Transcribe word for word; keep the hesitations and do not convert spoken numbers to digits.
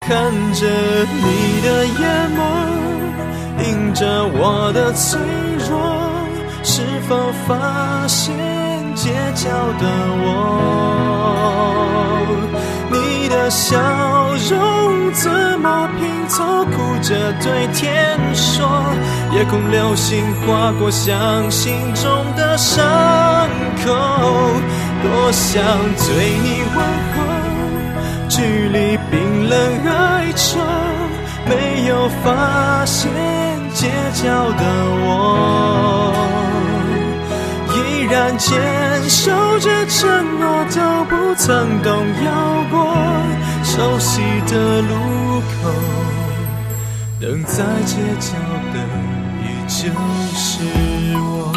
看着你的眼眸，映着我的脆弱，是否发现街角的我？你的笑容怎么拼凑？哭着对天说，夜空流星划过像心中的伤口，多想对你问候，距离冰冷哀愁，没有发现街角的我，依然坚守着承诺，都不曾动摇过。熟悉的路口，等在街角的依旧是我。